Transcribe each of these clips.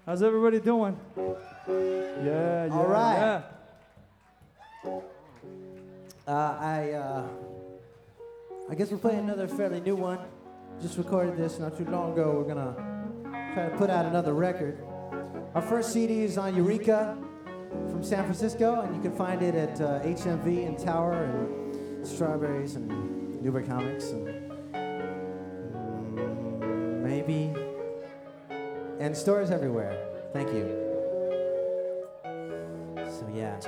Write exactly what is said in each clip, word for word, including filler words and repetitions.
How's everybody doing? Yeah, yeah, All right. yeah. Uh, I uh, I guess we're playing another fairly new one. Just recorded this not too long ago. We're gonna try to put out another record. Our first C D is on Eureka from San Francisco, and you can find it at uh, H M V and Tower and Strawberries and Newberg Comics and mm, maybe and stores everywhere. Thank you. So yeah.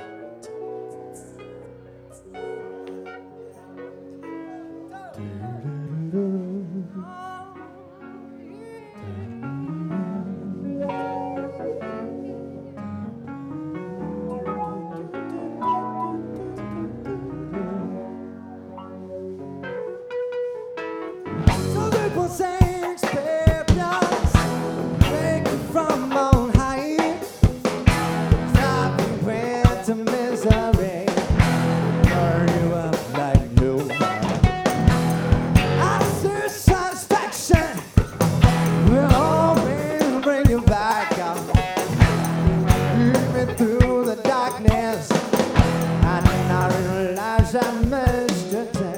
Some people say experience break you from on high, drive you into misery, burn you up like nobody. I see satisfaction will always bring you back out. Lead me through the darkness, and I realize I missed your time.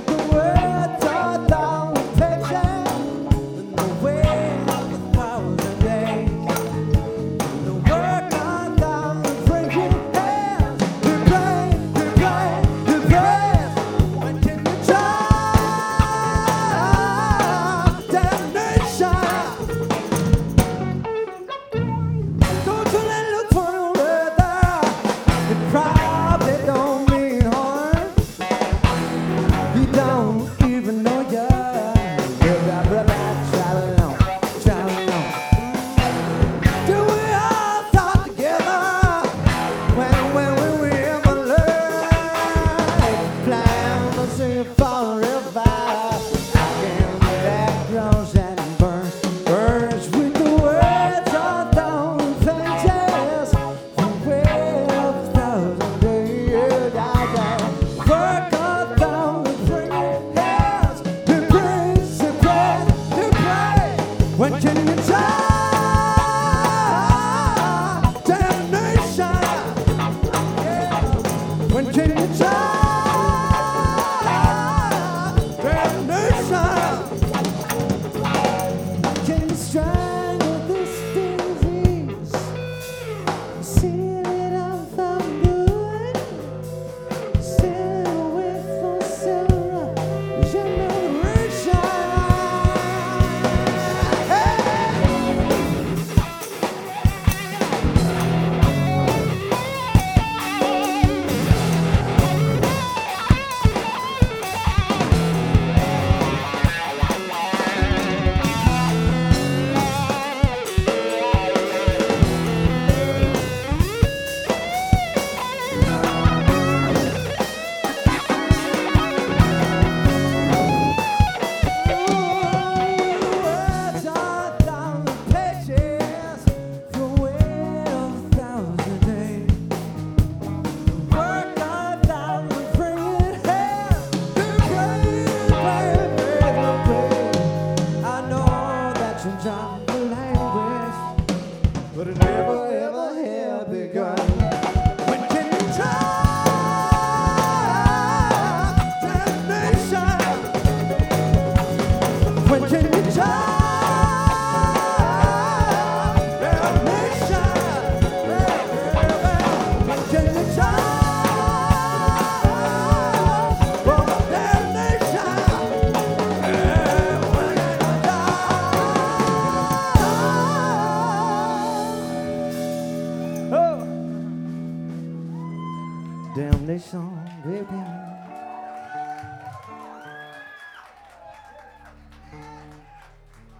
When can you try? Damnation. Yeah. When can you try? Damnation. Can you strangle this disease? Seal it off the good. Seal it with the silver generation. But it never ever had begun. When can you try? Damnation. When can you try? Damnation. When can you try? Oh, damnation. When can you try? Damnation, baby.